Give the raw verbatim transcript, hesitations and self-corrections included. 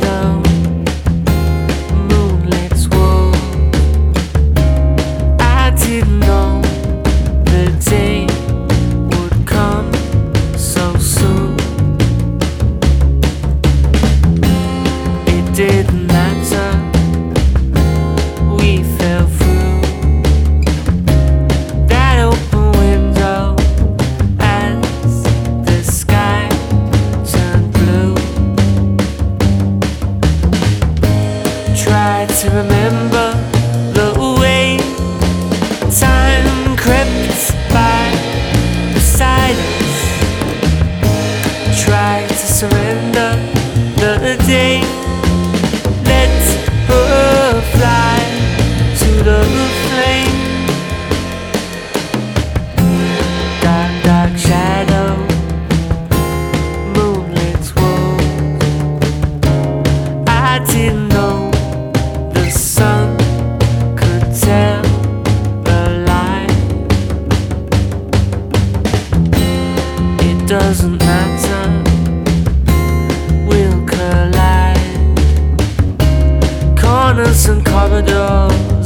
shadow, moonlit swirl. I didn't know the day would come so soon. It didn't matter, we fell through that open window as the sky turned blue. Tried to remember the way time crept by beside us. Tried to surrender the day. Let her fly to the flame. Dark, dark shadow, moonlit swirl. I didn't know the sun could tell a lie. It doesn't matter, we'll collide. Corners and corridors,